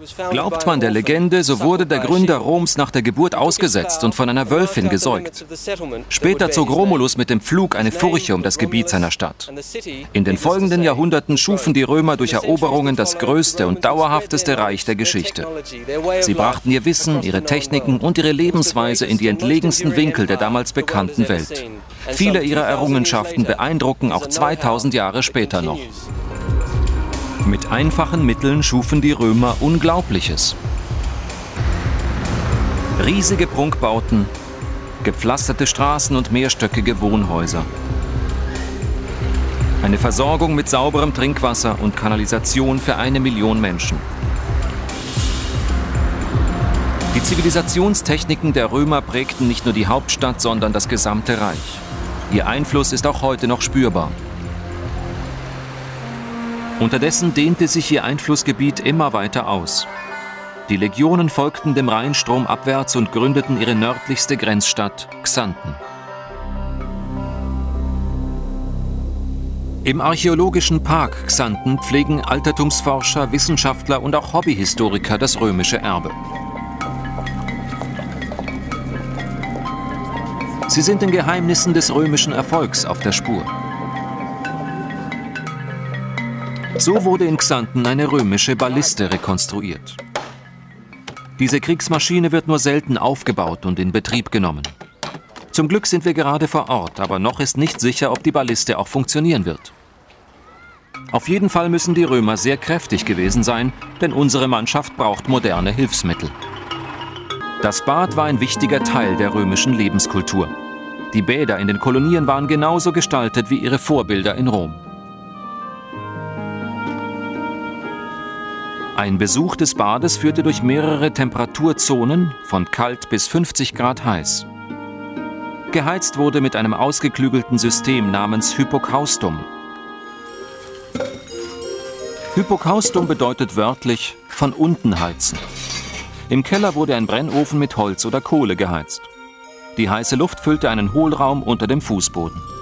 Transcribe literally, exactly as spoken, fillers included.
Glaubt man der Legende, so wurde der Gründer Roms nach der Geburt ausgesetzt und von einer Wölfin gesäugt. Später zog Romulus mit dem Pflug eine Furche um das Gebiet seiner Stadt. In den folgenden Jahrhunderten schufen die Römer durch Eroberungen das größte und dauerhafteste Reich der Geschichte. Sie brachten ihr Wissen, ihre Techniken und ihre Lebensweise in die entlegensten Winkel der damals bekannten Welt. Viele ihrer Errungenschaften beeindrucken auch zweitausend Jahre später noch. Mit einfachen Mitteln schufen die Römer Unglaubliches. Riesige Prunkbauten, gepflasterte Straßen und mehrstöckige Wohnhäuser. Eine Versorgung mit sauberem Trinkwasser und Kanalisation für eine Million Menschen. Die Zivilisationstechniken der Römer prägten nicht nur die Hauptstadt, sondern das gesamte Reich. Ihr Einfluss ist auch heute noch spürbar. Unterdessen dehnte sich ihr Einflussgebiet immer weiter aus. Die Legionen folgten dem Rheinstrom abwärts und gründeten ihre nördlichste Grenzstadt, Xanten. Im archäologischen Park Xanten pflegen Altertumsforscher, Wissenschaftler und auch Hobbyhistoriker das römische Erbe. Sie sind den Geheimnissen des römischen Erfolgs auf der Spur. So wurde in Xanten eine römische Balliste rekonstruiert. Diese Kriegsmaschine wird nur selten aufgebaut und in Betrieb genommen. Zum Glück sind wir gerade vor Ort, aber noch ist nicht sicher, ob die Balliste auch funktionieren wird. Auf jeden Fall müssen die Römer sehr kräftig gewesen sein, denn unsere Mannschaft braucht moderne Hilfsmittel. Das Bad war ein wichtiger Teil der römischen Lebenskultur. Die Bäder in den Kolonien waren genauso gestaltet wie ihre Vorbilder in Rom. Ein Besuch des Bades führte durch mehrere Temperaturzonen, von kalt bis fünfzig Grad heiß. Geheizt wurde mit einem ausgeklügelten System namens Hypokaustum. Hypokaustum bedeutet wörtlich von unten heizen. Im Keller wurde ein Brennofen mit Holz oder Kohle geheizt. Die heiße Luft füllte einen Hohlraum unter dem Fußboden.